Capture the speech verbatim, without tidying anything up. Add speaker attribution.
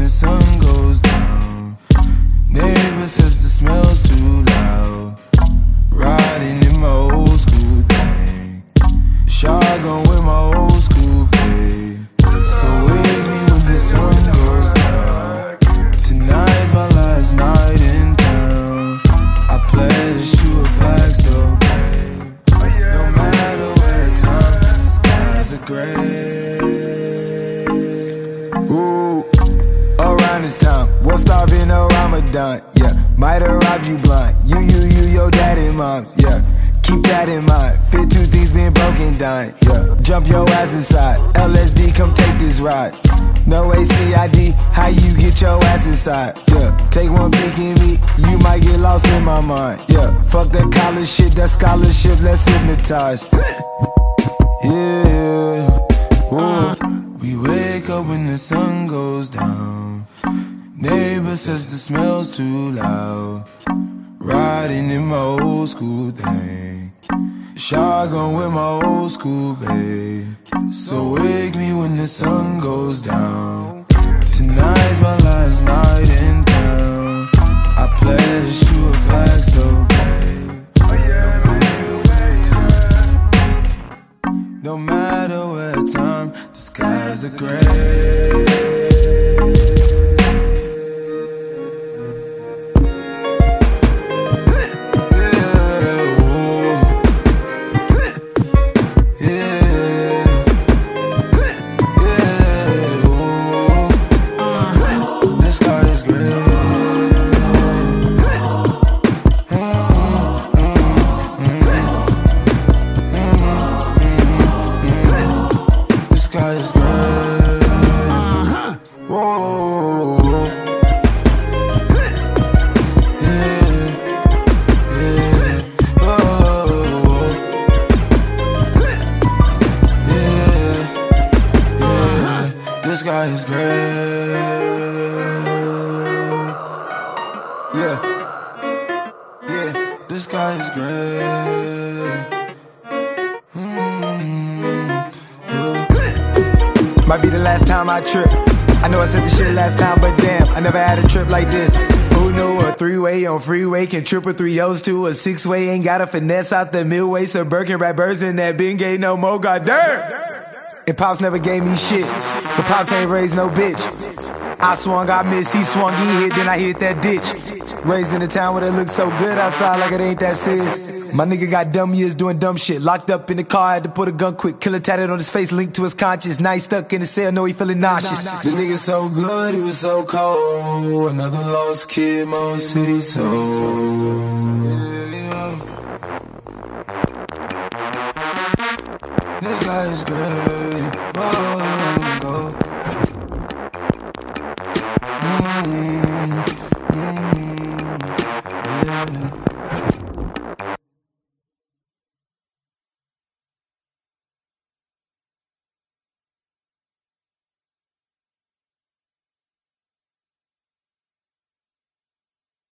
Speaker 1: the sun goes down. Neighbor says the smell's too loud. Riding in my old school thing. Shotgun with my old school babe. So wake me when the sun goes down. Tonight's my last night in town. I pledge to a flag so brave. No matter where time, the skies are gray. Ooh, around this time, won't starve in a Ramadan. Yeah, might have robbed you blind. You, you, you, your dad and moms. Yeah, keep that in mind. Fit two things being broken down. Yeah, jump your ass inside. L S D, come take this ride. No A C I D, how you get your ass inside? Yeah, take one peek at me, you might get lost in my mind. Yeah, fuck that college shit, that scholarship, let's hypnotize. Yeah, whoa. We wake up when the sun goes down. Neighbor says the smell's too loud. Riding in my old school thing. Shotgun with my old school babe. So wake me when the sun goes down. Tonight's my last night in town. I pledge to a flag so brave. No matter where time, the skies are gray. The sky is gray. Yeah, yeah, the sky is gray. Mm-hmm. Might be the last time I trip. I know I said this shit last time, but damn, I never had a trip like this. Who knew a three-way on freeway can triple three O's to a six-way? Ain't got a finesse out the midway, so Birkin rap birds in that Bing ain't no more, goddamn. And Pops never gave me shit, but Pops ain't raised no bitch. I swung, I missed, he swung, he hit, then I hit that ditch. Raised in a town where it looks so good outside like it ain't that serious. My nigga got dumb years doing dumb shit. Locked up in the car, had to put a gun quick. Killer tatted on his face, linked to his conscience. Now he stuck in the cell, know he feeling nauseous. The nigga so good, he was so cold. Another lost kid, Mo City soul. This guy is great. Whoa, whoa.